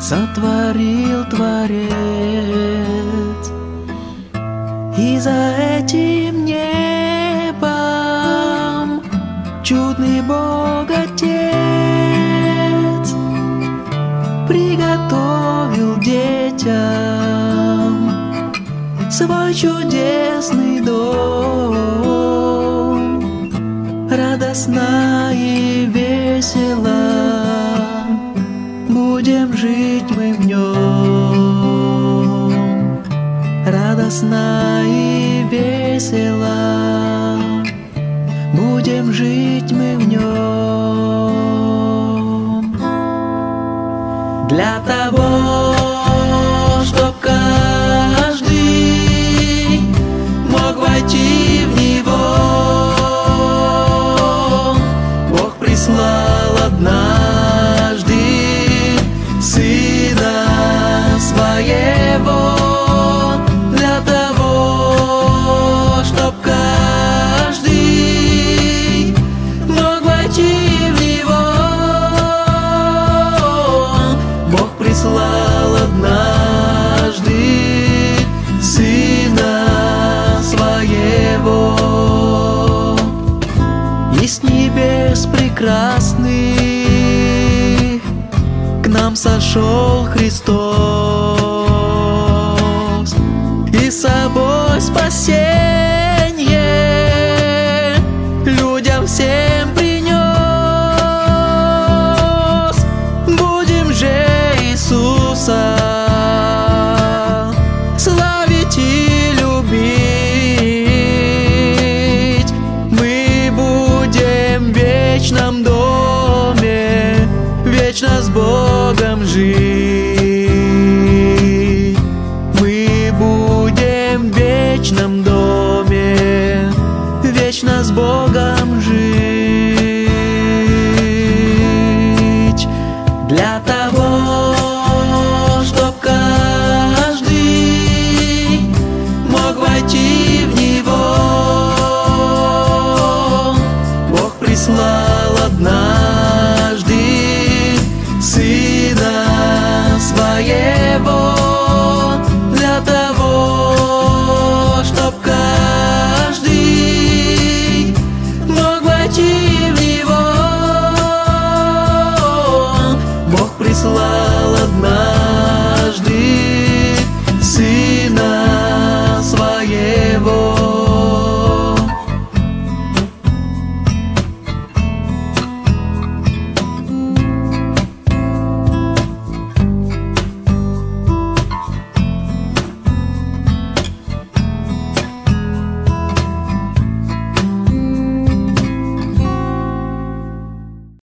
сотворил Творец. И за этим небом чудный Бог Отец приготовил детям свой чудесный дом. Радостно и весело будем жить мы в нем. Радостно и весело будем жить мы в нем. Для того, чтоб каждый мог войти в него, Бог прислал однажды Сына Своего. Для того, чтоб каждый мог войти в Него, Бог прислал однажды Сына Своего. И с небес прекрасных к нам сошел Христос, и с собой спасенье людям всем принес. Будем же Иисуса славить и любить. Мы будем в вечном доме вечно с Богом жить. Мы будем в вечном доме вечно с Богом